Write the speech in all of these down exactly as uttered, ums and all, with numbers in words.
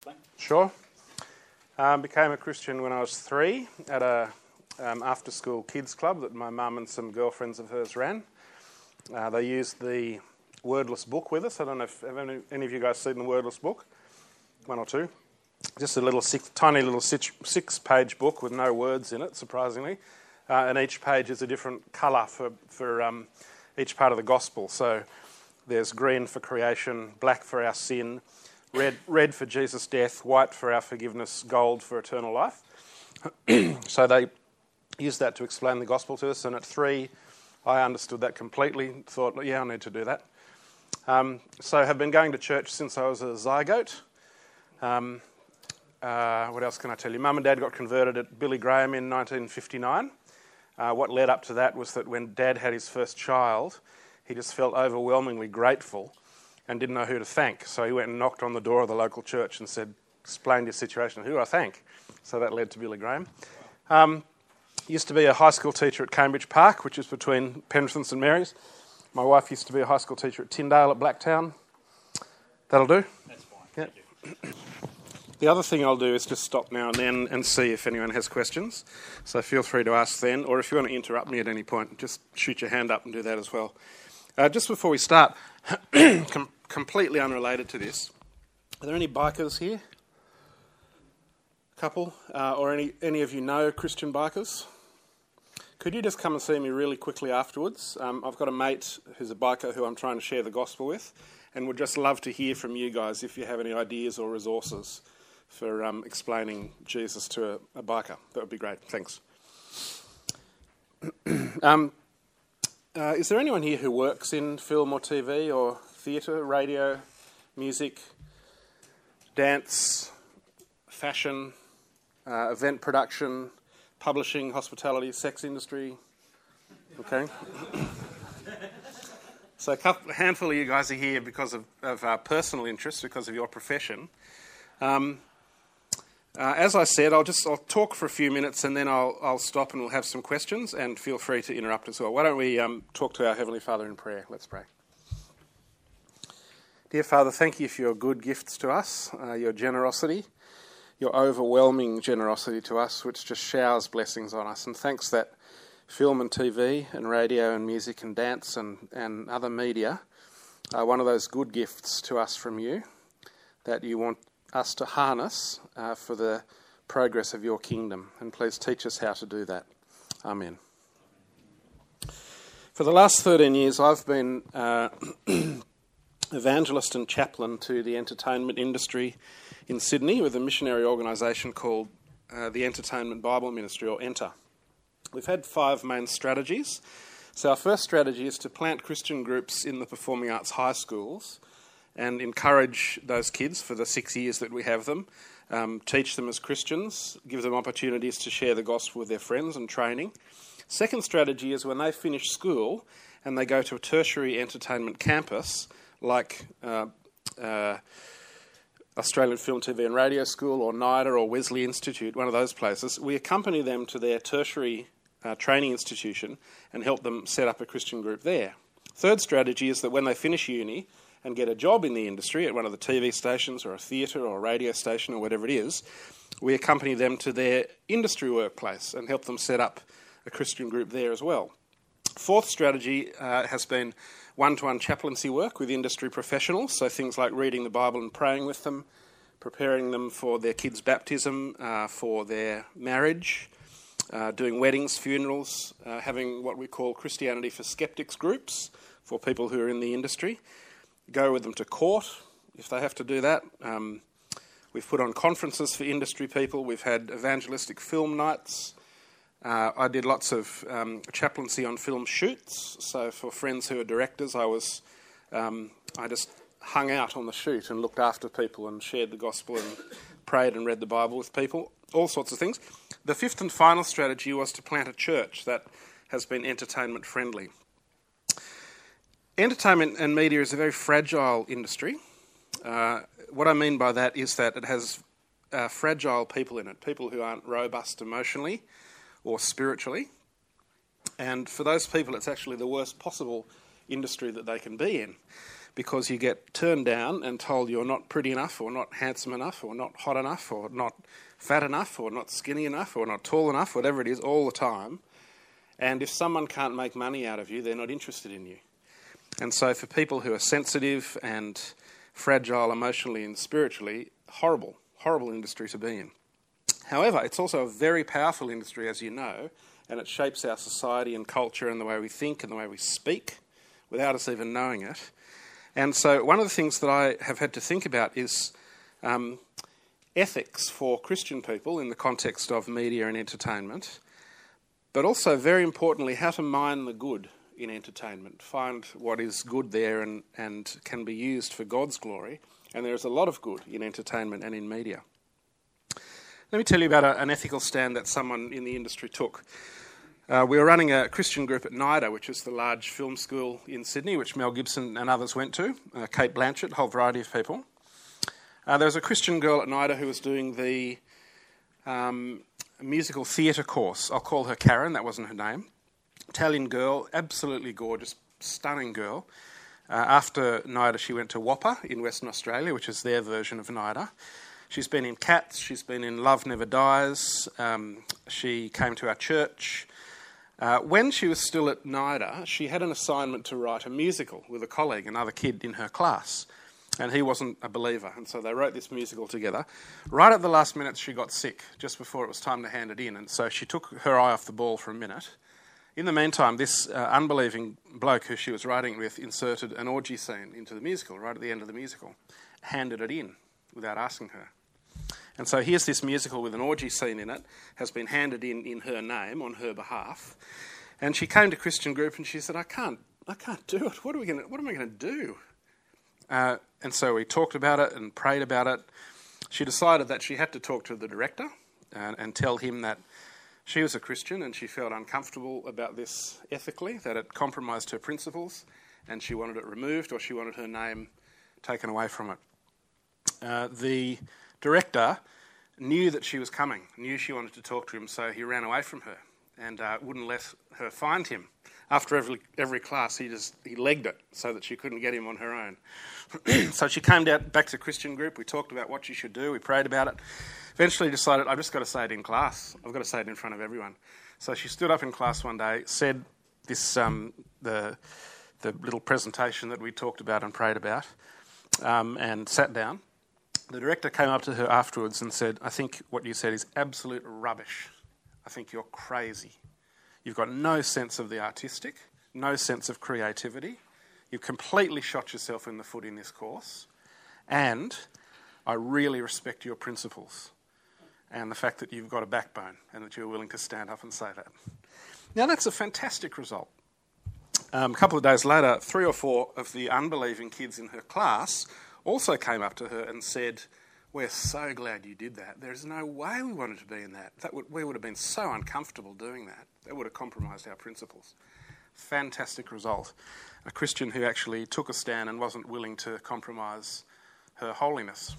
something? Sure. Um, became a Christian when I was three at a um, after-school kids club that my mum and some girlfriends of hers ran. Uh, they used the Wordless book with us. I don't know if have any, any of you guys seen the Wordless book? One or two. Just a little six, tiny little six, six-page book with no words in it, surprisingly. Uh, and each page is a different colour for, for um, each part of the gospel. So there's green for creation, black for our sin, red red for Jesus' death, white for our forgiveness, gold for eternal life. So they used that to explain the gospel to us, and at three I understood that completely, thought, yeah, I need to do that. Um, so have been going to church since I was a zygote. Um, uh, what else can I tell you? Mum and Dad got converted at Billy Graham in nineteen fifty-nine. Uh, what led up to that was that when Dad had his first child, he just felt overwhelmingly grateful and didn't know who to thank. So he went and knocked on the door of the local church and said, explained his situation, who do I thank? So that led to Billy Graham. Um, used to be a high school teacher at Cambridge Park, which is between Penrith and St Mary's. My wife used to be a high school teacher at Tyndale at Blacktown. That'll do? That's fine. Yeah. Thank you. The other thing I'll do is just stop now and then and see if anyone has questions. So feel free to ask then, or if you want to interrupt me at any point, just shoot your hand up and do that as well. Uh, just before we start, com- completely unrelated to this, are there any bikers here? A couple? Uh, or any, any of you know Christian bikers? Could you just come and see me really quickly afterwards? Um, I've got a mate who's a biker who I'm trying to share the gospel with, and would just love to hear from you guys if you have any ideas or resources for um, explaining Jesus to a, a biker. That would be great. Thanks. um, uh, is there anyone here who works in film or T V or theatre, radio, music, dance, fashion, uh, event production, publishing, hospitality, sex industry? Okay. So a, couple, a handful of you guys are here because of, of uh, personal interest, because of your profession. Um, uh, as I said, I'll just I'll talk for a few minutes and then I'll I'll stop and we'll have some questions, and feel free to interrupt as well. Why don't we um, talk to our Heavenly Father in prayer? Let's pray. Dear Father, thank you for your good gifts to us, uh, your generosity, your overwhelming generosity to us, which just showers blessings on us. And thanks that film and T V and radio and music and dance and, and other media are one of those good gifts to us from you that you want us to harness uh, for the progress of your kingdom. And please teach us how to do that. Amen. For the last thirteen years, I've been uh, evangelist and chaplain to the entertainment industry in Sydney with a missionary organisation called uh, the Entertainment Bible Ministry, or ENTER. We've had five main strategies. So our first strategy is to plant Christian groups in the performing arts high schools and encourage those kids for the six years that we have them, um, teach them as Christians, give them opportunities to share the gospel with their friends and training. Second strategy is when they finish school and they go to a tertiary entertainment campus like uh, uh, Australian Film, T V and Radio School or NIDA or Wesley Institute, one of those places, we accompany them to their tertiary uh, training institution and help them set up a Christian group there. Third strategy is that when they finish uni and get a job in the industry at one of the T V stations or a theatre or a radio station or whatever it is, we accompany them to their industry workplace and help them set up a Christian group there as well. Fourth strategy uh, has been one-to-one chaplaincy work with industry professionals, so things like reading the Bible and praying with them, preparing them for their kids' baptism, uh, for their marriage, uh, doing weddings, funerals, uh, having what we call Christianity for Skeptics groups for people who are in the industry, go with them to court if they have to do that. Um, we've put on conferences for industry people. We've had evangelistic film nights. Uh, I did lots of um, chaplaincy on film shoots. So for friends who are directors, I was um, I just hung out on the shoot and looked after people and shared the gospel and prayed and read the Bible with people, all sorts of things. The fifth and final strategy was to plant a church that has been entertainment friendly. Entertainment and media is a very fragile industry. Uh, what I mean by that is that it has uh, fragile people in it, people who aren't robust emotionally or spiritually. And for those people, it's actually the worst possible industry that they can be in. because you get turned down and told you're not pretty enough or not handsome enough or not hot enough or not fat enough or not skinny enough or not tall enough, whatever it is, all the time. And if someone can't make money out of you, they're not interested in you. And so for people who are sensitive and fragile emotionally and spiritually, horrible, horrible industry to be in. However, it's also a very powerful industry, as you know, and it shapes our society and culture and the way we think and the way we speak without us even knowing it. And so one of the things that I have had to think about is um, ethics for Christian people in the context of media and entertainment, but also, very importantly, how to mine the good in entertainment, find what is good there and, and can be used for God's glory. And there is a lot of good in entertainment and in media. Let me tell you about a, an ethical stand that someone in the industry took. Uh, we were running a Christian group at NIDA, which is the large film school in Sydney, which Mel Gibson and others went to, uh, Kate Blanchett, a whole variety of people. Uh, there was a Christian girl at NIDA who was doing the um, musical theatre course. I'll call her Karen, that wasn't her name. Italian girl, absolutely gorgeous, stunning girl. Uh, after NIDA, she went to WAPA in Western Australia, which is their version of NIDA. She's been in Cats, she's been in Love Never Dies, um, she came to our church. Uh, when she was still at NIDA, she had an assignment to write a musical with a colleague, another kid in her class, and he wasn't a believer, and so they wrote this musical together. Right at the last minute, she got sick, just before it was time to hand it in, and so she took her eye off the ball for a minute. In the meantime, this uh, unbelieving bloke who she was writing with inserted an orgy scene into the musical, right at the end of the musical, handed it in without asking her. And so here's this musical with an orgy scene in it, has been handed in in her name, on her behalf. And she came to Christian group and she said, I can't, I can't do it. What are we going? What am I going to do? Uh, and so we talked about it and prayed about it. She decided that she had to talk to the director and, and tell him that she was a Christian and she felt uncomfortable about this ethically, that it compromised her principles, and she wanted it removed or she wanted her name taken away from it. Uh, the director knew that she was coming, knew she wanted to talk to him, so he ran away from her and uh, wouldn't let her find him. After every every class, he just he legged it so that she couldn't get him on her own. So she came down back to Christian group. We talked about what she should do. We prayed about it. Eventually decided, I've just got to say it in class. I've got to say it in front of everyone. So she stood up in class one day, said this um, the the little presentation that we talked about and prayed about, um, and sat down. The director came up to her afterwards and said, I think what you said is absolute rubbish. I think you're crazy. You've got no sense of the artistic, no sense of creativity. You've completely shot yourself in the foot in this course. And I really respect your principles and the fact that you've got a backbone and that you're willing to stand up and say that. Now, that's a fantastic result. Um, a couple of days later, three or four of the unbelieving kids in her class also came up to her and said, we're so glad you did that. There's no way we wanted to be in that. That would, we would have been so uncomfortable doing that. That would have compromised our principles. Fantastic result. A Christian who actually took a stand and wasn't willing to compromise her holiness.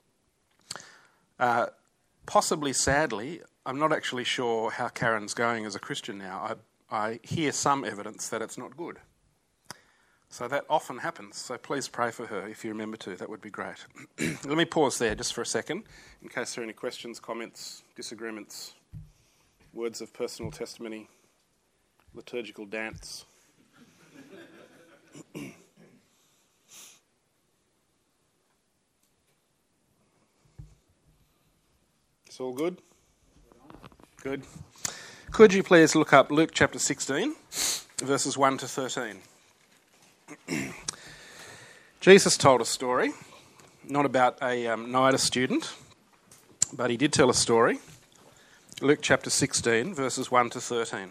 Uh, possibly sadly, I'm not actually sure how Karen's going as a Christian now. I, I hear some evidence that it's not good. So that often happens, so please pray for her if you remember to, that would be great. Let me pause there just for a second, in case there are any questions, comments, disagreements, words of personal testimony, liturgical dance. It's all good? Good. Could you please look up Luke chapter sixteen, verses one to thirteen. Jesus told a story, not about a um, NIDA student, but he did tell a story. Luke chapter sixteen, verses one to thirteen.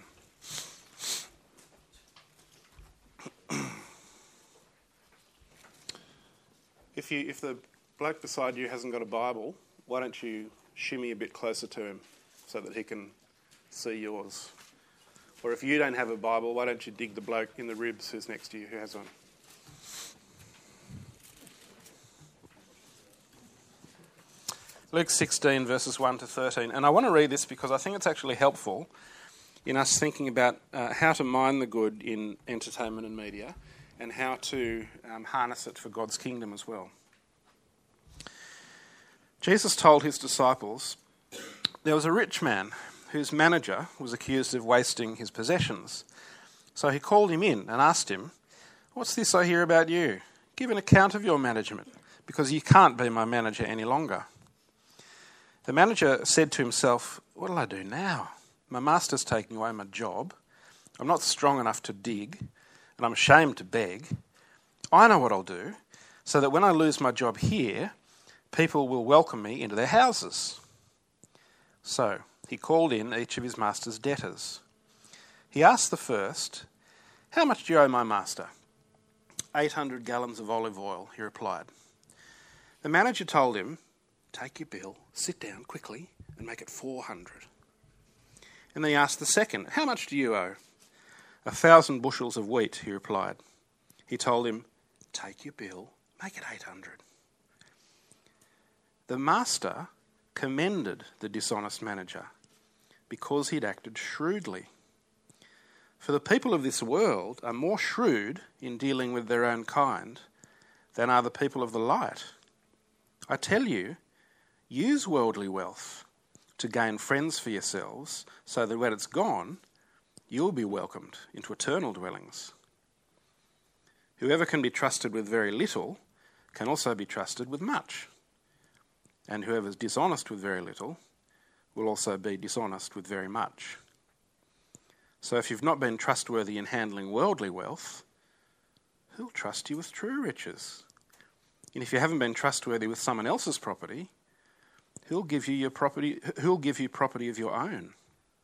If you, if the bloke beside you hasn't got a Bible, why don't you shimmy a bit closer to him so that he can see yours? Or if you don't have a Bible, why don't you dig the bloke in the ribs who's next to you who has one? Luke sixteen, verses one to thirteen. And I want to read this because I think it's actually helpful in us thinking about uh, how to mine the good in entertainment and media and how to um, harness it for God's kingdom as well. Jesus told his disciples there was a rich man whose manager was accused of wasting his possessions. So he called him in and asked him, "What's this I hear about you? Give an account of your management, because you can't be my manager any longer." The manager said to himself, "What'll I do now? My master's taking away my job. I'm not strong enough to dig, and I'm ashamed to beg. I know what I'll do, so that when I lose my job here, people will welcome me into their houses." So he called in each of his master's debtors. He asked the first, "How much do you owe my master?" Eight hundred gallons of olive oil, he replied. The manager told him, "Take your bill, sit down quickly, and make it four hundred. And then he asked the second, "How much do you owe?" A thousand bushels of wheat, he replied. He told him, "Take your bill, make it eight hundred. The master commended the dishonest manager because he'd acted shrewdly. For the people of this world are more shrewd in dealing with their own kind than are the people of the light. I tell you, use worldly wealth to gain friends for yourselves, so that when it's gone, you'll be welcomed into eternal dwellings. Whoever can be trusted with very little can also be trusted with much. And whoever's dishonest with very little will also be dishonest with very much. So if you've not been trustworthy in handling worldly wealth, who'll trust you with true riches? And if you haven't been trustworthy with someone else's property, who'll give you your property, who'll give you property of your own?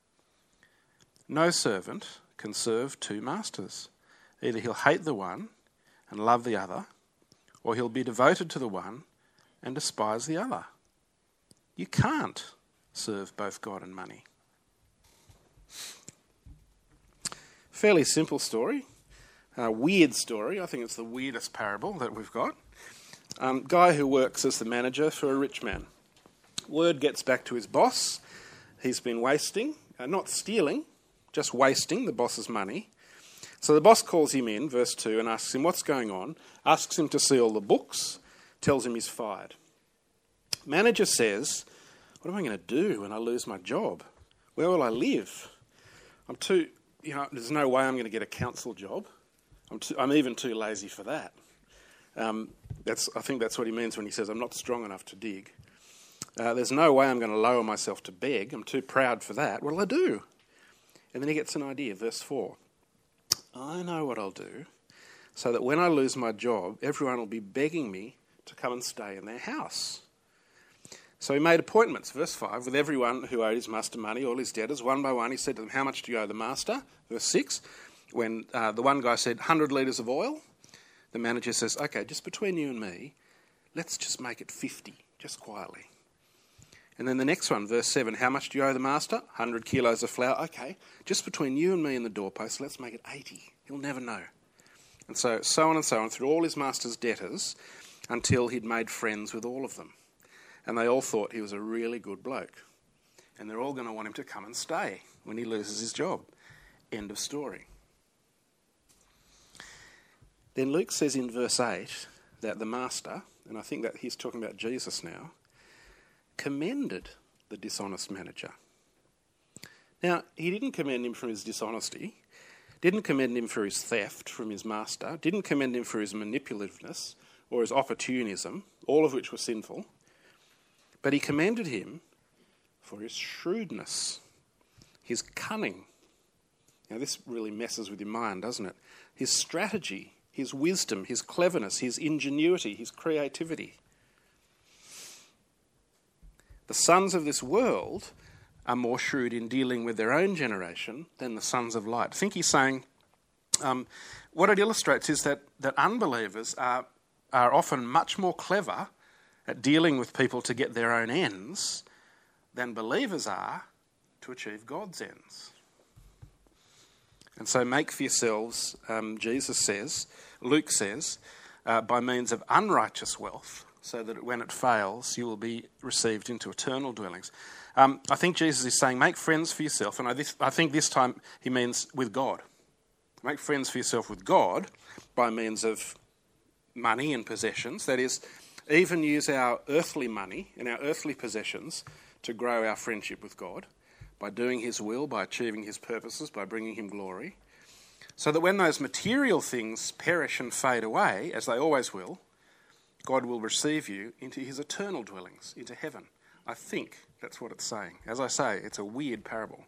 No servant can serve two masters. Either he'll hate the one and love the other, or he'll be devoted to the one and despise the other. You can't serve both God and money. Fairly simple story. A weird story. I think it's the weirdest parable that we've got. Um, guy who works as the manager for a rich man. Word gets back to his boss. He's been wasting, uh, not stealing, just wasting the boss's money. So the boss calls him in, verse two, and asks him what's going on, asks him to see all the books, tells him he's fired. Manager says, what am I going to do when I lose my job? Where will I live? I'm too, you know, there's no way I'm going to get a council job. I'm, too, I'm even too lazy for that. Um, that's, I think that's what he means when he says I'm not strong enough to dig. Uh, there's no way I'm going to lower myself to beg. I'm too proud for that. What'll I do? And then he gets an idea, verse four. I know what I'll do, so that when I lose my job, everyone will be begging me to come and stay in their house. So he made appointments, verse five, with everyone who owed his master money, all his debtors, one by one. He said to them, how much do you owe the master? Verse six, when uh, the one guy said, one hundred litres of oil, the manager says, okay, just between you and me, let's just make it fifty, just quietly. And then the next one, verse seven, how much do you owe the master? one hundred kilos of flour. Okay, just between you and me and the doorpost, let's make it eighty. He'll never know. And so, so on and so on, through all his master's debtors, until he'd made friends with all of them. And they all thought he was a really good bloke. And they're all going to want him to come and stay when he loses his job. End of story. Then Luke says in verse eight that the master, and I think that he's talking about Jesus now, commended the dishonest manager. Now, he didn't commend him for his dishonesty, didn't commend him for his theft from his master, didn't commend him for his manipulativeness or his opportunism, all of which were sinful, but he commended him for his shrewdness, his cunning. Now, this really messes with your mind, doesn't it? His strategy, his wisdom, his cleverness, his ingenuity, his creativity. The sons of this world are more shrewd in dealing with their own generation than the sons of light. I think he's saying, um, what it illustrates is that, that unbelievers are, are often much more clever at dealing with people to get their own ends than believers are to achieve God's ends. And so make for yourselves, um, Jesus says, Luke says, uh, by means of unrighteous wealth, so that when it fails, you will be received into eternal dwellings. Um, I think Jesus is saying, make friends for yourself, and I, this, I think this time he means with God. Make friends for yourself with God by means of money and possessions. That is, even use our earthly money and our earthly possessions to grow our friendship with God by doing his will, by achieving his purposes, by bringing him glory. So that when those material things perish and fade away, as they always will, God will receive you into his eternal dwellings, into heaven. I think that's what it's saying. As I say, it's a weird parable.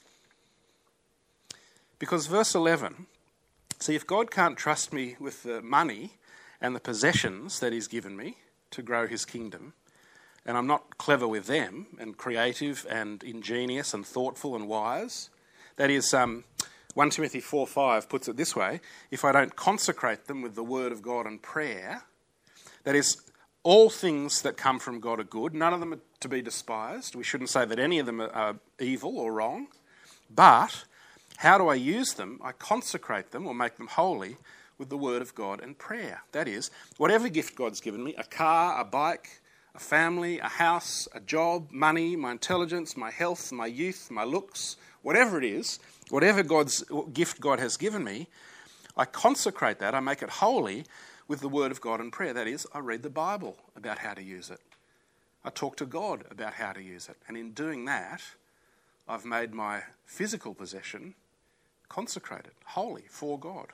Because verse eleven, see, if God can't trust me with the money and the possessions that he's given me to grow his kingdom, and I'm not clever with them and creative and ingenious and thoughtful and wise, that is, um, First Timothy four five puts it this way, if I don't consecrate them with the word of God and prayer, that is, all things that come from God are good, none of them are to be despised. We shouldn't say that any of them are evil or wrong, but how do I use them? I consecrate them or make them holy with the word of God and prayer. That is, whatever gift God's given me, a car, a bike, a family, a house, a job, money, my intelligence, my health, my youth, my looks, whatever it is, whatever God's gift God has given me, I consecrate that, I make it holy with the word of God and prayer. That is, I read the Bible about how to use it. I talk to God about how to use it. And in doing that, I've made my physical possession consecrated, holy for God.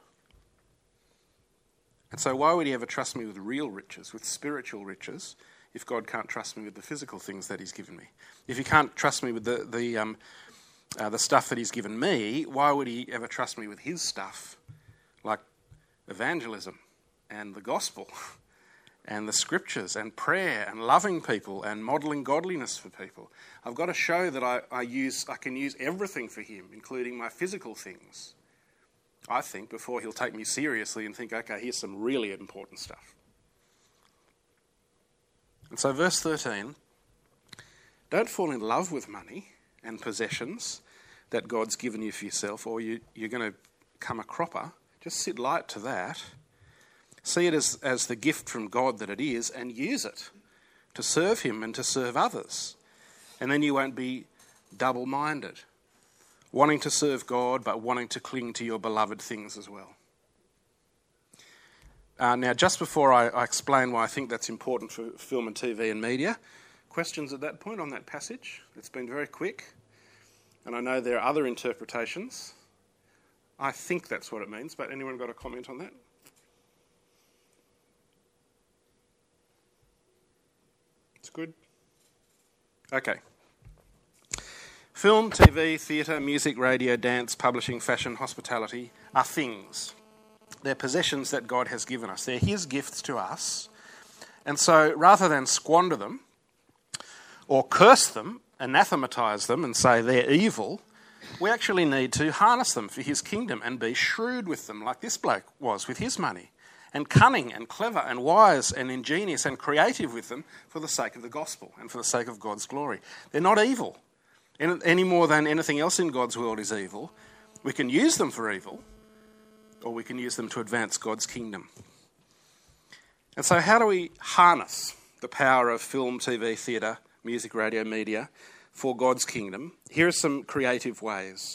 And so why would he ever trust me with real riches, with spiritual riches, if God can't trust me with the physical things that he's given me? If he can't trust me with the the, um, uh, the stuff that he's given me, why would he ever trust me with his stuff, like evangelism and the gospel and the scriptures and prayer and loving people and modelling godliness for people? I've got to show that I, I use I can use everything for him, including my physical things, I think, before he'll take me seriously and think, okay, here's some really important stuff. And so verse thirteen, don't fall in love with money and possessions that God's given you for yourself, or you, you're going to become a cropper. Just sit light to that. See it as, as the gift from God that it is, and use it to serve him and to serve others. And then you won't be double-minded, wanting to serve God but wanting to cling to your beloved things as well. Uh, now, just before I, I explain why I think that's important for film and T V and media, questions at that point on that passage? It's been very quick, and I know there are other interpretations. I think that's what it means, but anyone got a comment on that? It's good? Okay. Film, T V, theatre, music, radio, dance, publishing, fashion, hospitality are things. They're possessions that God has given us. They're his gifts to us. And so rather than squander them or curse them, anathematise them and say they're evil, we actually need to harness them for his kingdom and be shrewd with them, like this bloke was with his money, and cunning and clever and wise and ingenious and creative with them for the sake of the gospel and for the sake of God's glory. They're not evil any more than anything else in God's world is evil. We can use them for evil, or we can use them to advance God's kingdom. And so how do we harness the power of film, T V, theatre, music, radio, media for God's kingdom? Here are some creative ways.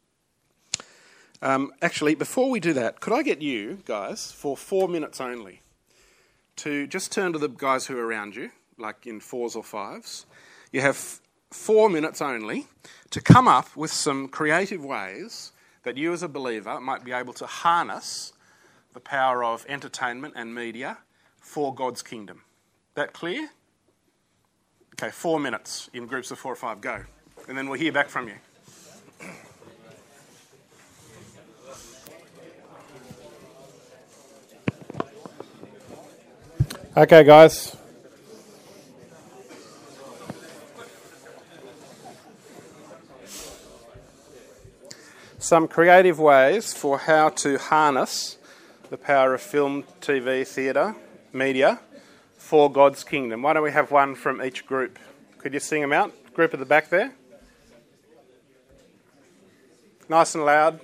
Um, actually, before we do that, could I get you guys, for four minutes only, to just turn to the guys who are around you, like in fours or fives. You have four minutes only to come up with some creative ways that you as a believer might be able to harness the power of entertainment and media for God's kingdom. That clear? Okay, four minutes in groups of four or five. Go. And then we'll hear back from you. Okay, guys. Some creative ways for how to harness the power of film, T V, theatre, media for God's kingdom. Why don't we have one from each group? Could you sing them out? Group at the back there. Nice and loud.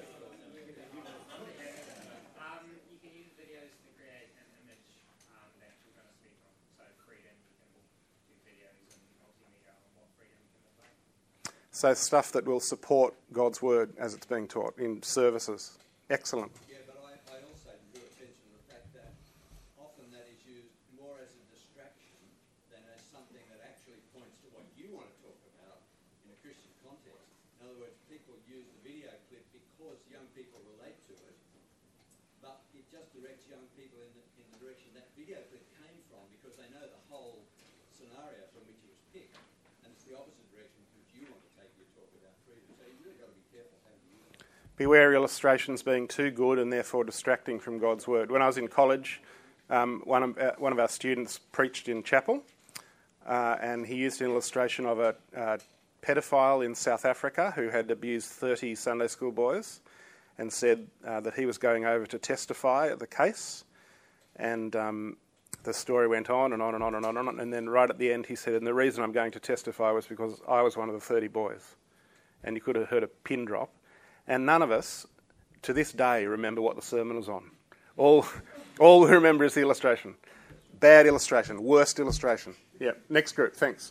So stuff that will support God's word as it's being taught in services. Excellent. Yeah, but I, I also drew attention to the fact that often that is used more as a distraction than as something that actually points to what you want to talk about in a Christian context. In other words, people use the video clip because young people relate to it, but it just directs young people in the, in the direction that video clip came from because they know the whole scenario from which it was picked, and it's the opposite direction which you want to take your talk about freedom. So you've really got to be careful how you use it. Beware illustrations being too good and therefore distracting from God's word. When I was in college, um, one, of, uh, one of our students preached in chapel, uh, and he used an illustration of a uh, pedophile in South Africa who had abused thirty Sunday school boys, and said uh, that he was going over to testify at the case. And um, the story went on and on and on and on and on. And then right at the end he said, and the reason I'm going to testify was because I was one of the thirty boys. And you could have heard a pin drop. And none of us, to this day, remember what the sermon was on. All, all we remember is the illustration. Bad illustration, worst illustration. Yeah, next group, thanks.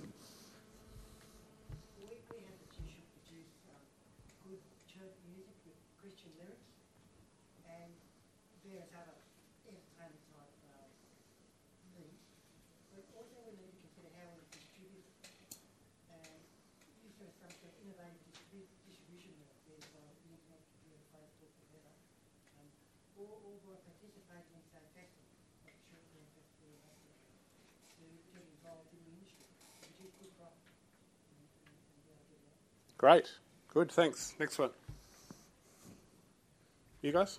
We, we have the tradition to produce um, good church music with Christian lyrics and various other entertainment type uh, things. But also we need to consider how we distribute it. And use there some sort of innovative distribu- distribution methods, uh, the internet, computer, Facebook, whatever. Um, or, or by participating in say festivals, like Church Band Festival, or that sort of thing, to get involved in the industry, which is good profit. Great. Good, thanks. Next one. You guys?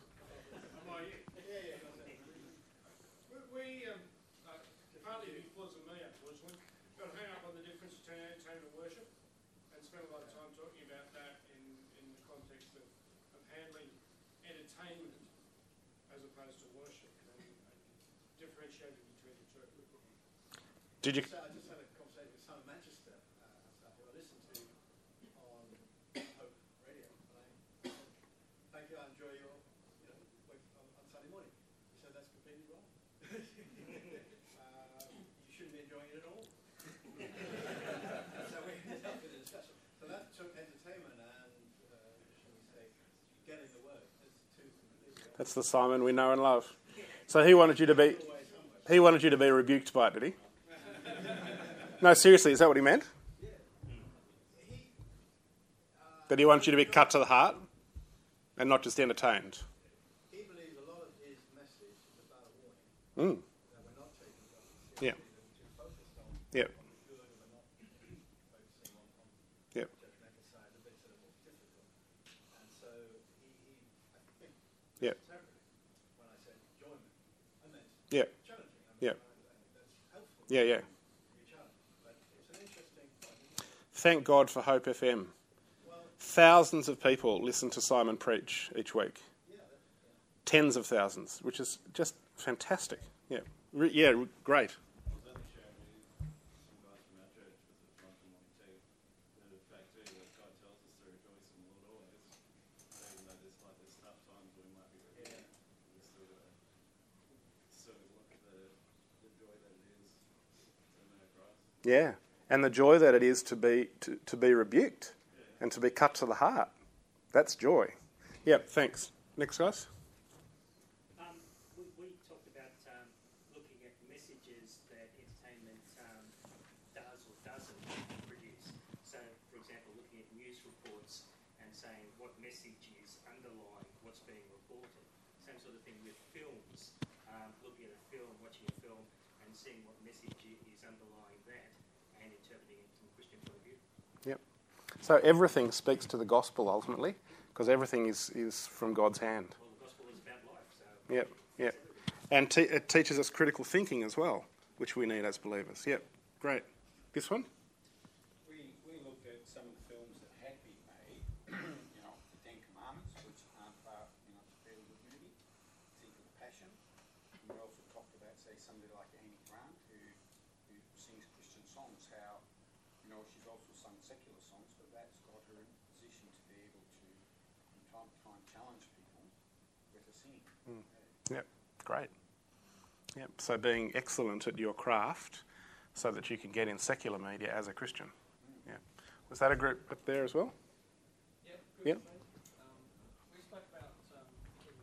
We, um, uh, partly because of me afterwards, we got hung up on the difference between entertainment and worship and spent a lot of time talking about that in, in the context of, of handling entertainment as opposed to worship and, and differentiating between the two. Did you... So I just had a conversation with some Manchester uh, stuff who I listened to on Hope Radio. And I, thank you, I enjoy your, you know, work on, on Sunday morning. He said that's completely wrong. uh, you shouldn't be enjoying it at all. So we ended up in a discussion. So that took entertainment and, uh, shall we say, getting the word. It's two completely wrong. That's the Simon we know and love. So he wanted you to be... He wanted you to be rebuked by it, did he? No, seriously, is that what he meant? Yeah. He, uh, That he wanted you to be cut to the heart and not just entertained? he believes a lot of his message is about a warning Mm. that we're not taking God Yeah. seriously, we're too focused on Yeah. what is good and we're not focusing on, on Yeah. judgmental side, the bits that are more difficult. And so he, he I think, Yeah. interpreted when I said enjoyment, I meant Yeah. challenging. I mean, Yeah. I, I, that's helpful. Yeah, yeah. To be challenged. But it's an interesting point, isn't it? Thank God for Hope F M. Well, Thousands of people listen to Simon preach each week. yeah, that, yeah. Tens of thousands, which is just fantastic. Yeah, Re- yeah, re- great. I was only sharing with some guys from our church with the front and morning tea. The fact too that God tells us to rejoice in the Lord always. So even though there's like there's tough times when we might be rejoicing, we still got to sort of look at the, the joy that it is to know Christ. Yeah, and the joy that it is to be to, to be rebuked and to be cut to the heart. That's joy. Yep, thanks. Next, guys. Um, we, we talked about um, looking at messages that entertainment um, does or doesn't produce. So, for example, looking at news reports and saying what message is underlying what's being reported. Same sort of thing with films. Um, looking at a film, watching a film, and seeing what message is underlying that, and interpreting it from a Christian point of view. Yep. So everything speaks to the gospel ultimately, because everything is, is from God's hand. Well, the gospel is about life, so Yep, yep. And te- it teaches us critical thinking as well, which we need as believers. Yep, great. This one? We, we look at some of the films that have been made, you know, the Ten Commandments, which aren't far, you know, it's a fairly good movie. Think of The Passion. And we also talked about, say, somebody like Amy Grant, who, who sings Christian songs, how, you know, she's also sung secular songs, but that's got her in a position to be able to, from time to time, challenge people with her singing. Mm. Yep, great. Yep. So being excellent at your craft so that you can get in secular media as a Christian. Yeah. Was that a group up there as well? Yep. Good. Yep. Um, we spoke about um, the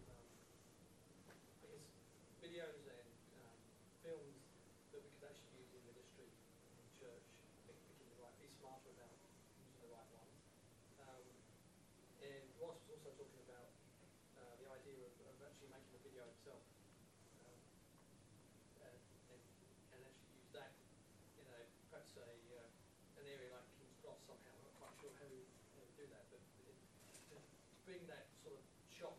Ross was also talking about uh, the idea of, of actually making a video itself, um, and, and, and actually use that in a perhaps a uh, an area like King's Cross somehow. I'm not quite sure how we, how we do that, but it, to bring that sort of shop,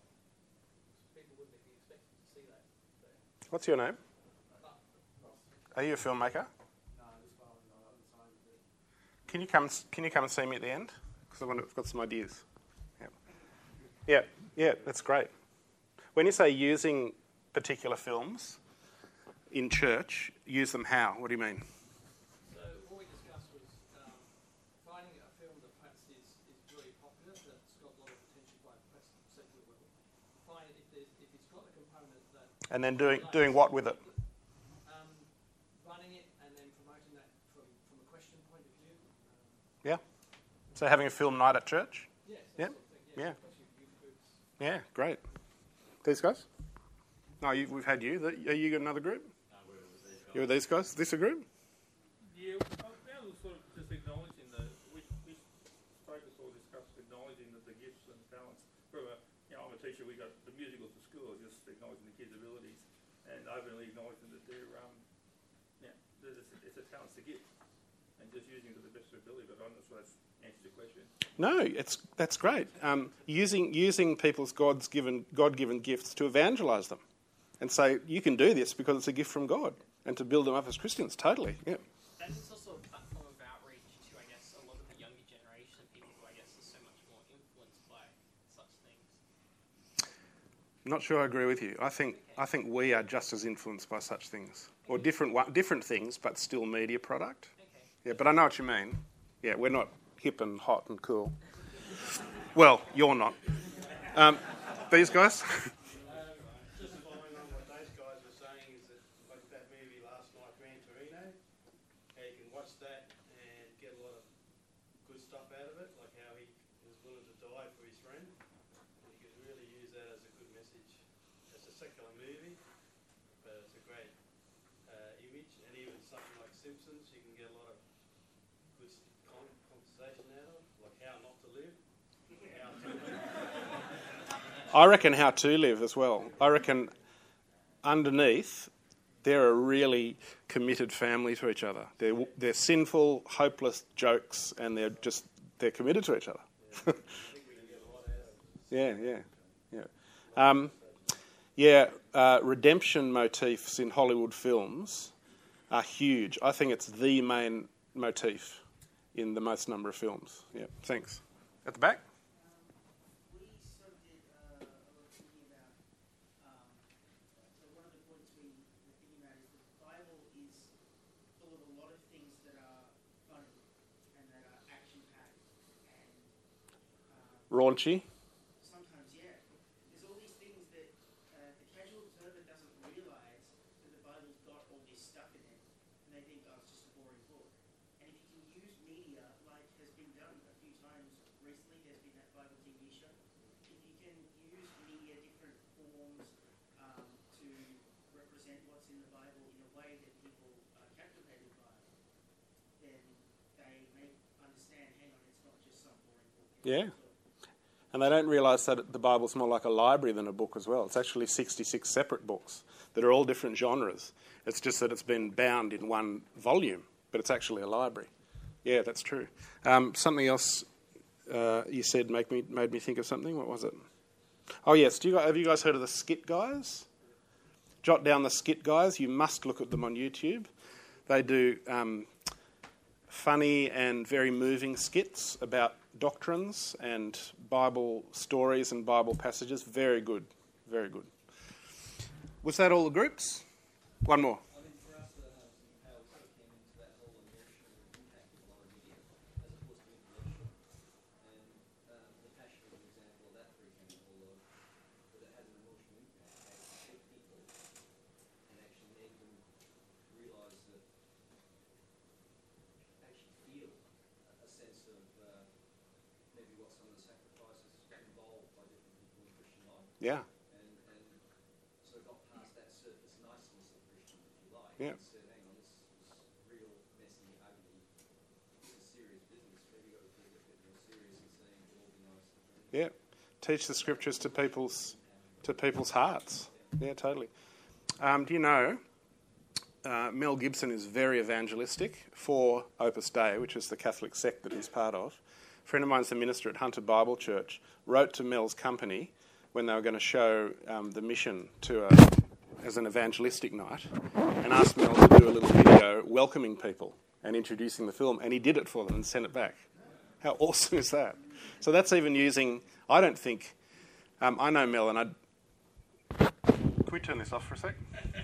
people wouldn't be expected to see that there. What's your name? But Ross, Are you a filmmaker? no, this far on the other side of it. Can you come? Can you come and see me at the end? Because I've got some ideas. Yeah, yeah, yeah. That's great. When you say using particular films in church, use them how? What do you mean? So what we discussed was um, finding a film that perhaps is, is very popular, that's got a lot of attention by perhaps the secular world. Find if, there's, if it's got a component that... And then doing doing what with it? Um, running it and then promoting that from, from a question point of view. Um, Yeah. So having a film night at church? yes, Yeah. that sort of thing, Yeah. especially with youth groups. Yeah, great. These guys? No, you, we've had you. The- Are you got another group? No, we're with these guys. You with these guys? Is this a group? Yeah, uh, that was sort of just acknowledging the, we, we focus or discuss acknowledging the, the gifts and talents. From a, you know, I'm a teacher, we got the musicals at school, just acknowledging the kids' abilities, and openly acknowledging that they're, um, yeah, that it's, it's a talent to give, and just using it to the best of their ability, but I'm not sure that's answers your question. No, it's that's great. Um, using using people's God's given God given gifts to evangelise them, and say you can do this because it's a gift from God, and to build them up as Christians. Totally, yeah. And it's also a platform of outreach to, I guess, a lot of the younger generation of people who, I guess, are so much more influenced by such things. Not sure I agree with you. I think I think we are just as influenced by such things, or different one- different things, but still media product. Okay. Yeah, but I know what you mean. Yeah, we're not hip and hot and cool. Well, you're not. Um, these guys? Um, just following on what those guys were saying is that like that movie last night, Gran Torino, how you can watch that and get a lot of good stuff out of it, like how he was willing to die for his friend. And you can really use that as a good message. It's a secular movie, but it's a great uh, image. And even something like Simpsons, you can get a lot of good con- conversation out of, like how not to live. How to I reckon how to live as well. I reckon underneath they're a really committed family to each other. They're they're sinful, hopeless jokes, and they're just they're committed to each other. yeah, yeah, yeah. Um, yeah, uh, redemption motifs in Hollywood films are huge. I think it's the main motif in the most number of films. Yeah, thanks. At the back. We sort of did uh, a little thinking about, um, so one of the points we were thinking about is that the Bible is full of a lot of things that are funny and that are action-packed and um, Raunchy. sometimes, yeah, there's all these things that uh, the casual observer doesn't realise that the Bible's got all this stuff in it, and they think, oh, it's just a boring book. And if you can use media like has been done a few times recently, there's been that Bible T V show. If you can use media, different forms um, to represent what's in the Bible in a way that people are captivated by, then they may understand, hang on, it's not just some boring book. Yeah. And they don't realise that the Bible's more like a library than a book as well. It's actually sixty-six separate books that are all different genres. It's just that it's been bound in one volume, but it's actually a library. Yeah, that's true. Um, something else uh, you said make me made me think of something. What was it? Oh, yes. Do you guys, have you guys heard of the Skit Guys? Jot down the Skit Guys. You must look at them on YouTube. They do um, funny and very moving skits about doctrines and Bible stories and Bible passages. Very good. Very good. Was that all the groups? One more. I mean, for us, uh, how we sort of came into that whole emotional impact of a lot of media, as opposed to intellectual. And um, the Passion is an example of that, for example, of that it has an emotional impact, actually shaped people, and actually made them realise that, actually feel a, a sense of uh, maybe what some of the sacrifices involved by different people in Christian life. Yeah. And, and sort of got past that surface niceness of Christian, if you like, Yeah. and said, hang on, this is real, messy, ugly, this is serious business. Maybe you've got to take it a bit more serious and saying it will all be nice and friendly. Yeah. Teach the scriptures to people's to people's hearts. Yeah, totally. Um, do you know, uh, Mel Gibson is very evangelistic for Opus Dei, which is the Catholic sect that he's part of. A friend of mine's the minister at Hunter Bible Church, wrote to Mel's company when they were going to show um, the mission to a, as an evangelistic night, and asked Mel to do a little video welcoming people and introducing the film, and he did it for them and sent it back. How awesome is that? So that's even using, I don't think, um, I know Mel, and I'd... Can we turn this off for a sec?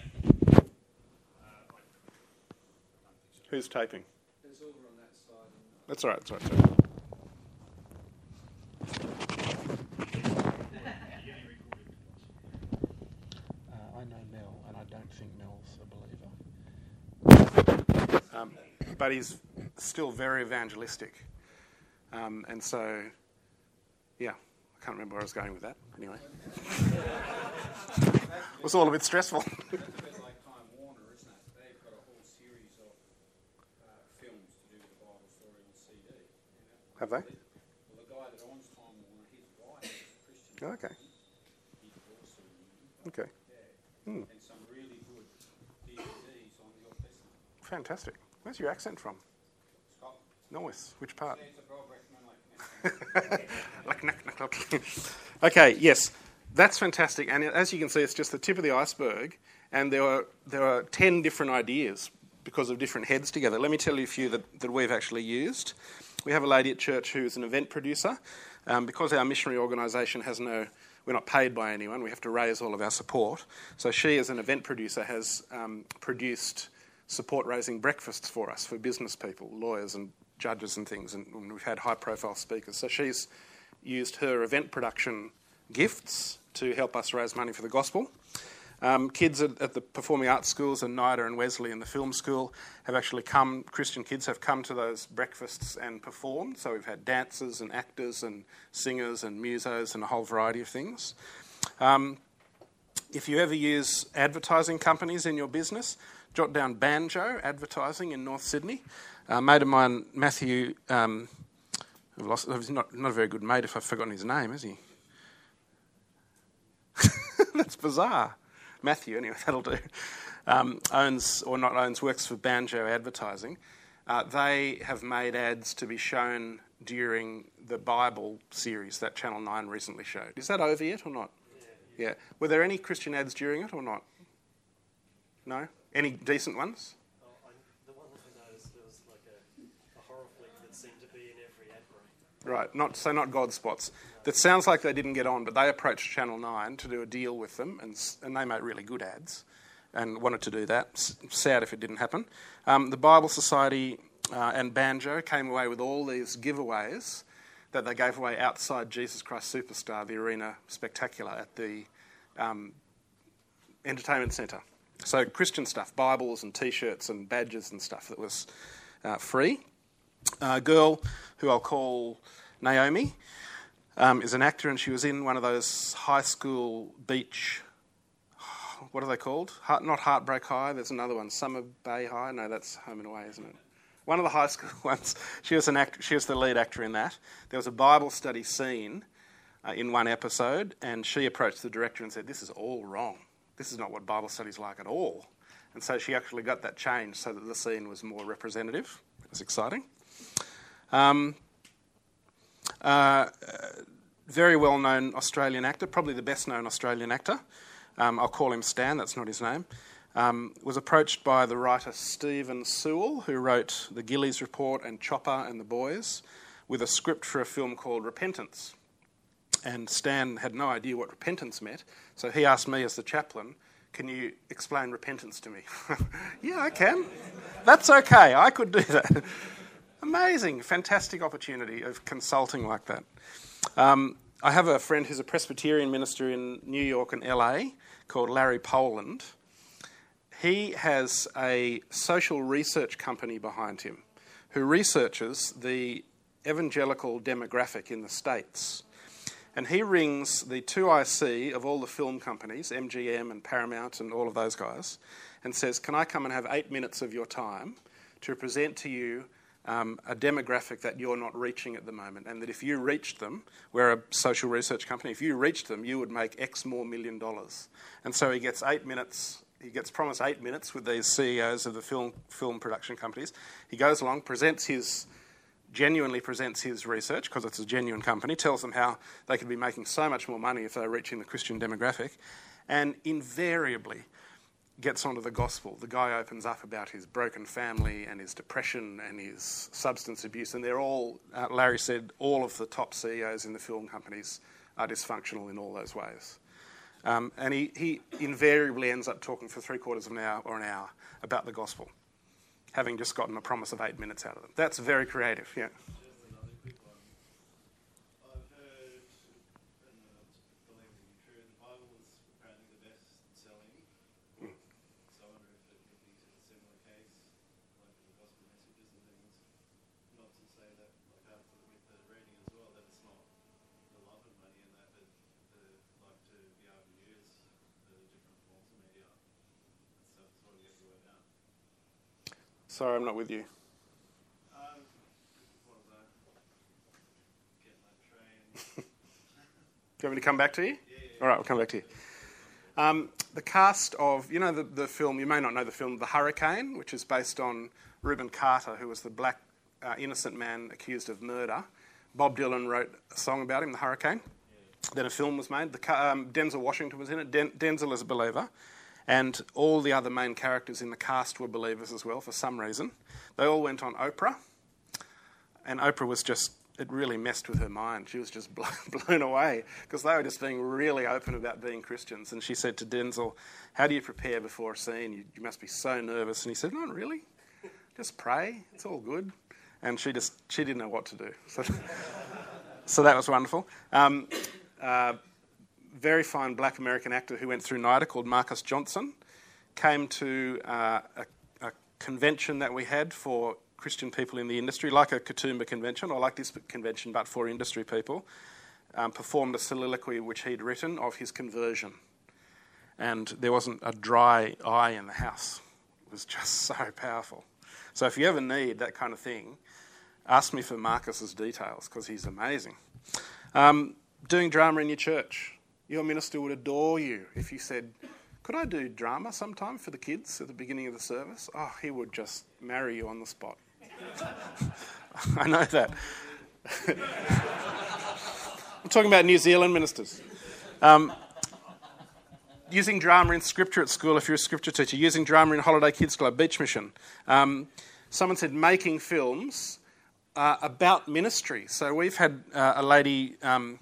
Who's taping? There's over on that side. That's all right, that's all right. Uh, I know Mel, and I don't think Mel's a believer. Um, but he's still very evangelistic. Um, and so, yeah, I can't remember where I was going with that. Anyway. It was all a bit stressful. That's a bit like Time Warner, isn't it? They've got a whole series of uh, films to do with the Bible story on C D. You know? Have they? Well, the guy that owns Time Warner, his wife is a Christian. Oh, okay. He divorced her. Okay. Yeah. Hmm. And some really good D V Ds on the Old Testament. Fantastic. Where's your accent from? Scotland. Nice. Which part? It's a well-recommended like Like, knack, knack, knack. Okay, yes. That's fantastic. And as you can see, it's just the tip of the iceberg. And there are, there are ten different ideas because of different heads together. Let me tell you a few that, that we've actually used. We have a lady at church who's an event producer. Um, because our missionary organisation has no... We're not paid by anyone. We have to raise all of our support. So she, as an event producer, has um, produced support-raising breakfasts for us, for business people, lawyers and judges and things. And, and we've had high-profile speakers. So she's used her event production gifts to help us raise money for the gospel. Um, kids at, at the performing arts schools, and NIDA and Wesley and the film school, have actually come, Christian kids have come to those breakfasts and performed. So we've had dancers and actors and singers and musos and a whole variety of things. Um, if you ever use advertising companies in your business, jot down Banjo Advertising in North Sydney. A mate of mine, Matthew, um, I've lost, he's not, not a very good mate if I've forgotten his name, is he? That's bizarre. Matthew, anyway, that'll do. Um, owns, or not owns, works for Banjo Advertising. Uh, they have made ads to be shown during the Bible series that Channel nine recently showed. Is that over yet or not? Yeah. yeah. Were there any Christian ads during it or not? No? Any decent ones? Oh, I, the one that I noticed, there was like a, a horror flick that seemed to be in every ad break. Right, not so not God spots. That sounds like they didn't get on, but they approached Channel nine to do a deal with them, and and they made really good ads, and wanted to do that. S- sad if it didn't happen. Um, the Bible Society uh, and Banjo came away with all these giveaways that they gave away outside Jesus Christ Superstar, the Arena Spectacular at the um, entertainment centre. So Christian stuff, Bibles and T-shirts and badges and stuff that was uh, free. A girl who I'll call Naomi um, is an actor, and she was in one of those high school beach, what are they called? Heart, not Heartbreak High, there's another one, Summer Bay High. No, that's Home and Away, isn't it? One of the high school ones. She was an act, She was the lead actor in that. There was a Bible study scene uh, in one episode, and she approached the director and said, "This is all wrong. This is not what Bible study's like at all." And so she actually got that changed so that the scene was more representative. It was exciting. Um, uh, very well-known Australian actor, probably the best-known Australian actor, um, I'll call him Stan, that's not his name, um, was approached by the writer Stephen Sewell, who wrote The Gillies Report and Chopper and The Boys, with a script for a film called Repentance. And Stan had no idea what repentance meant, so he asked me as the chaplain, "Can you explain repentance to me?" Yeah, I can. That's okay, I could do that. Amazing, fantastic opportunity of consulting like that. Um, I have a friend who's a Presbyterian minister in New York and L A called Larry Poland. He has a social research company behind him who researches the evangelical demographic in the States. And he rings the two I C of all the film companies, M G M and Paramount and all of those guys, and says, "Can I come and have eight minutes of your time to present to you um, a demographic that you're not reaching at the moment, and that if you reached them, we're a social research company, if you reached them, you would make X more million dollars. And so he gets eight minutes, he gets promised eight minutes with these C E Os of the film film production companies. He goes along, presents his, genuinely presents his research, because it's a genuine company, tells them how they could be making so much more money if they were reaching the Christian demographic, and invariably gets onto the gospel. The guy opens up about his broken family and his depression and his substance abuse, and they're all, uh, Larry said, all of the top C E Os in the film companies are dysfunctional in all those ways. Um, and he, he invariably ends up talking for three quarters of an hour or an hour about the gospel, having just gotten a promise of eight minutes out of them. That's very creative, yeah. Just another quick one. I've heard, and I believe to be true, the Bible is apparently the best-selling book. So I wonder if it could be a similar case, like the gospel messages and things. Not to say that, like after with the reading as well, that it's not the love of money and that, but the like to be able to use the different forms of media and stuff to sort of get the word out. Sorry, I'm not with you. Um, what was I? Getting that train. Do you want me to come back to you? Yeah, yeah. All right, we'll come back to you. Um, the cast of, you know the, the film, you may not know the film The Hurricane, which is based on Reuben Carter, who was the black uh, innocent man accused of murder. Bob Dylan wrote a song about him, The Hurricane. Yeah. Then a film was made. The, um, Denzel Washington was in it. Den- Denzel is a believer. And all the other main characters in the cast were believers as well, for some reason. They all went on Oprah. And Oprah was just, it really messed with her mind. She was just blown away because they were just being really open about being Christians. And she said to Denzel, how do you prepare before a scene? You, you must be so nervous. And he said, not really. Just pray. It's all good. And she just, she didn't know what to do. So, so that was wonderful. Um, uh, very fine black American actor who went through NIDA called Marcus Johnson came to uh, a, a convention that we had for Christian people in the industry, like a Katoomba convention, or like this convention, but for industry people, um, performed a soliloquy which he'd written of his conversion. And there wasn't a dry eye in the house. It was just so powerful. So if you ever need that kind of thing, ask me for Marcus's details, because he's amazing. Um, doing drama in your church. Your minister would adore you if you said, could I do drama sometime for the kids at the beginning of the service? Oh, he would just marry you on the spot. I know that. I'm talking about New Zealand ministers. Um, using drama in scripture at school if you're a scripture teacher. Using drama in Holiday Kids Club, Beach Mission. Um, someone said making films uh, about ministry. So we've had uh, a lady... Um,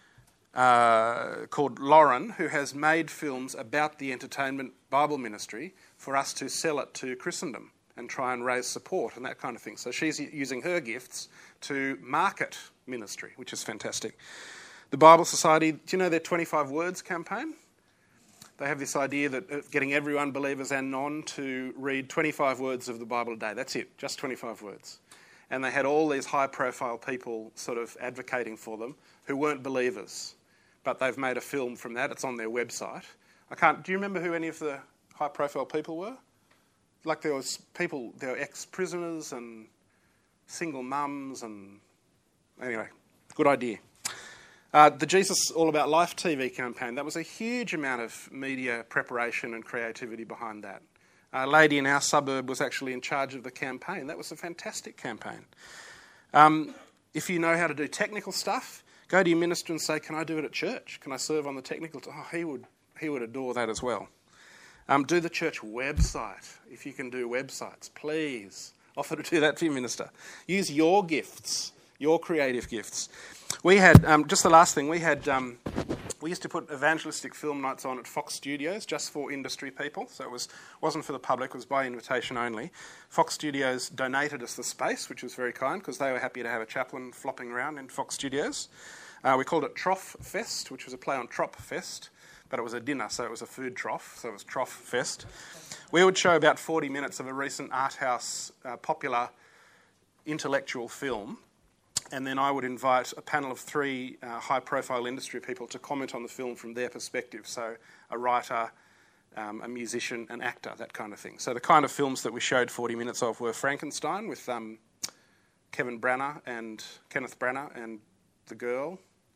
Uh, called Lauren, who has made films about the entertainment Bible ministry for us to sell it to Christendom and try and raise support and that kind of thing. So she's using her gifts to market ministry, which is fantastic. The Bible Society, do you know their twenty-five words campaign? They have this idea that uh, getting every unbelievers and non to read twenty-five words of the Bible a day. That's it, just twenty-five words. And they had all these high-profile people sort of advocating for them who weren't believers. But they've made a film from that. It's on their website. I can't. Do you remember who any of the high-profile people were? Like there was people, there were ex-prisoners and single mums and... Anyway, good idea. Uh, the Jesus All About Life T V campaign, that was a huge amount of media preparation and creativity behind that. A lady in our suburb was actually in charge of the campaign. That was a fantastic campaign. Um, if you know how to do technical stuff... Go to your minister and say, can I do it at church? Can I serve on the technical... T-? Oh, he would he would adore that as well. Um, do the church website. If you can do websites, please offer to do that for your minister. Use your gifts, your creative gifts. We had, um, just the last thing, we had... Um, we used to put evangelistic film nights on at Fox Studios just for industry people. So it was, wasn't for the public, it was by invitation only. Fox Studios donated us the space, which was very kind, because they were happy to have a chaplain flopping around in Fox Studios. Uh, we called it Trough Fest, which was a play on Trop Fest, but it was a dinner, so it was a food trough, so it was Trough Fest. We would show about forty minutes of a recent art house, uh, popular intellectual film, and then I would invite a panel of three uh, high-profile industry people to comment on the film from their perspective, so a writer, um, a musician, an actor, that kind of thing. So the kind of films that we showed forty minutes of were Frankenstein with um, Kevin Branagh and Kenneth Branagh and the girl,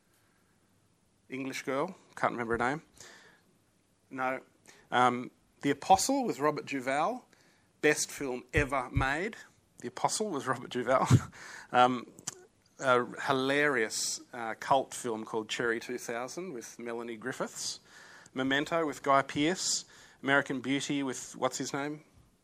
English girl, can't remember her name. No. Um, The Apostle with Robert Duvall, best film ever made. The Apostle with Robert Duvall. um, a hilarious uh, cult film called Cherry two thousand with Melanie Griffiths. Memento with Guy Pearce. American Beauty with, what's his name?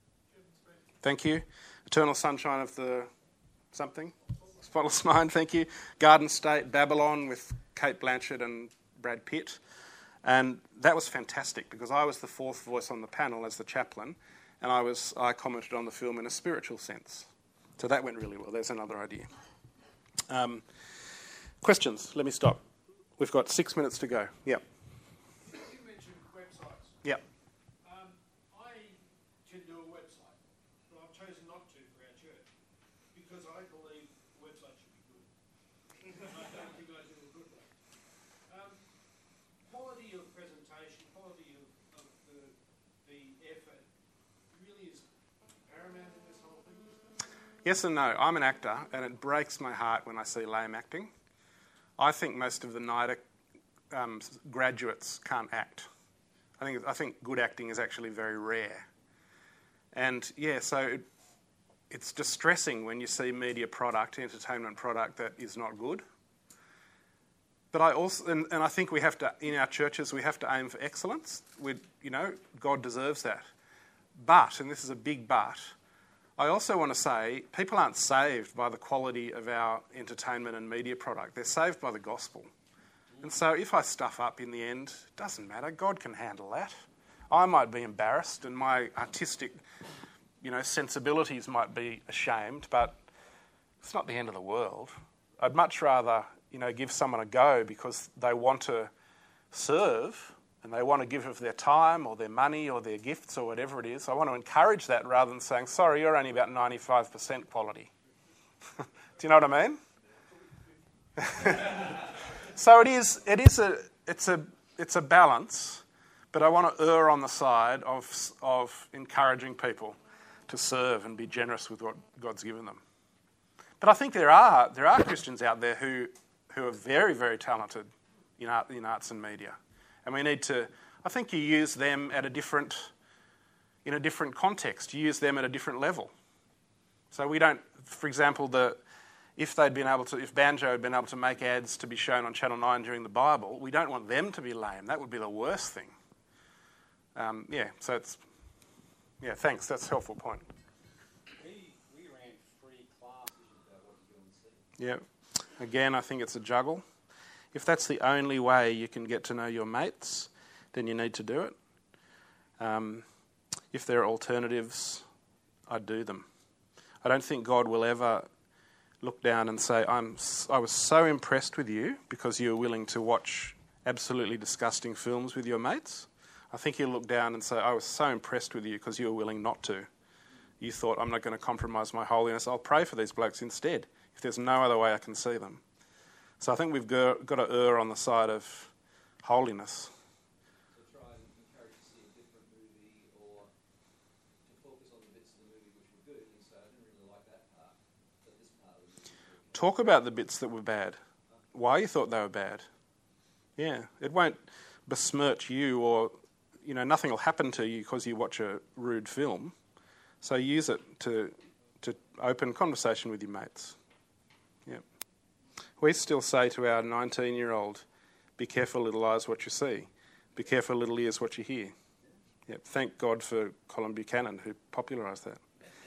Thank you. Eternal Sunshine of the something? Spotless Mind, thank you. Garden State, Babylon with Kate Blanchett and Brad Pitt. And that was fantastic because I was the fourth voice on the panel as the chaplain, and I was I commented on the film in a spiritual sense. So that went really well. There's another idea. Um, questions? Let me stop. We've got six minutes to go. Yeah. You mentioned websites. Yeah. Um, I can do a website, but I've chosen not to for our church because I believe websites should be good. I don't think I do a good one. Um, quality of presentation, quality of, of the, the effort really is paramount in this whole thing. Yes and no. I'm an actor, and it breaks my heart when I see lame acting. I think most of the NIDA um, graduates can't act. I think I think good acting is actually very rare. And yeah, so it, it's distressing when you see media product, entertainment product that is not good. But I also, and, and I think we have to, in our churches, we have to aim for excellence. We, you know, God deserves that. But, and this is a big but, I also want to say people aren't saved by the quality of our entertainment and media product. They're saved by the gospel. And so if I stuff up in the end, it doesn't matter. God can handle that. I might be embarrassed and my artistic, you know, sensibilities might be ashamed, but it's not the end of the world. I'd much rather, you know, give someone a go because they want to serve and they want to give of their time or their money or their gifts or whatever it is. I want to encourage that rather than saying, sorry, you're only about ninety-five percent quality. Do you know what I mean? So it is, it is a, it's a, it's a balance, but I want to err on the side of, of encouraging people to serve and be generous with what God's given them. But I think there are, there are Christians out there who, who are very, very talented in art, in arts and media. And we need to, I think you use them at a different, in a different context. You use them at a different level. So we don't, for example, the, if they'd been able to, if Banjo had been able to make ads to be shown on Channel nine during the Bible, we don't want them to be lame. That would be the worst thing. Um, yeah, so it's, yeah, thanks. That's a helpful point. We, we ran free classes about what to do on set. Yeah. Again, I think it's a juggle. If that's the only way you can get to know your mates, then you need to do it. Um, if there are alternatives, I'd do them. I don't think God will ever look down and say, I'm, I was so impressed with you because you were willing to watch absolutely disgusting films with your mates. I think he'll look down and say, I was so impressed with you because you were willing not to. You thought, I'm not going to compromise my holiness. I'll pray for these blokes instead, if there's no other way I can see them. So I think we've got to err on the side of holiness. So try and encourage to see a different movie or to focus on the bits of the movie which were good and say, I didn't really like that part, but this part was really good. Talk about the bits that were bad. Why you thought they were bad. Yeah, it won't besmirch you or, you know, nothing will happen to you because you watch a rude film. So use it to to open conversation with your mates. Yeah. We still say to our nineteen-year-old, be careful, little eyes, what you see. Be careful, little ears, what you hear. Yep. Thank God for Colin Buchanan, who popularised that.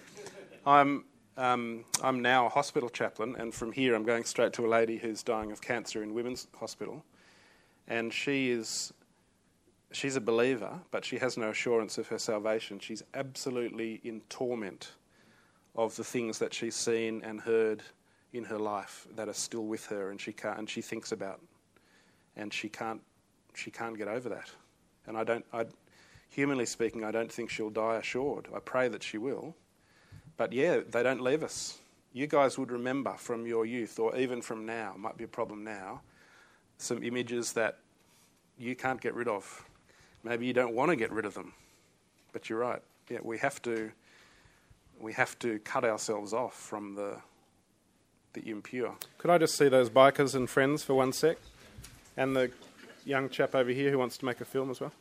I'm um, I'm now a hospital chaplain, and from here I'm going straight to a lady who's dying of cancer in Women's Hospital, and she is she's a believer, but she has no assurance of her salvation. She's absolutely in torment of the things that she's seen and heard in her life that are still with her, and she can't, and she thinks about, and she can't, she can't get over that. And I don't, I, humanly speaking, I don't think she'll die assured. I pray that she will, but yeah, they don't leave us. You guys would remember from your youth, or even from now, might be a problem now, some images that you can't get rid of. Maybe you don't want to get rid of them, but you're right. Yeah, we have to, we have to cut ourselves off from the the impure. Could I just see those bikers and friends for one sec? And the young chap over here who wants to make a film as well.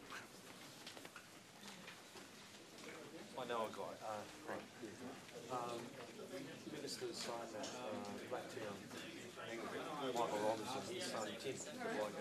I know a guy. Uh, Frank. Um, Ministers signed that uh, black town. Michael Robinson, his son Tim, like